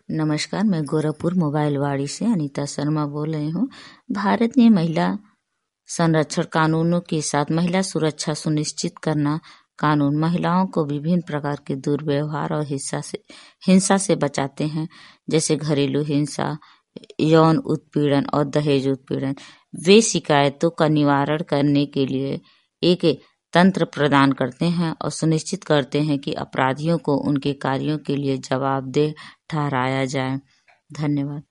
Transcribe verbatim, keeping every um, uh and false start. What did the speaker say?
नमस्कार, मैं गोरखपुर मोबाइल वाड़ी से अनीता शर्मा बोल रही हूँ। भारत ने महिला संरक्षण कानूनों के साथ महिला सुरक्षा सुनिश्चित करना कानून महिलाओं को विभिन्न प्रकार के दुर्व्यवहार और हिंसा से हिंसा से बचाते हैं, जैसे घरेलू हिंसा, यौन उत्पीड़न और दहेज उत्पीड़न। वे शिकायतों का निवारण करने के लिए एक तंत्र प्रदान करते हैं और सुनिश्चित करते हैं कि अपराधियों को उनके कार्यों के लिए जवाबदेह ठहराया जाए। धन्यवाद।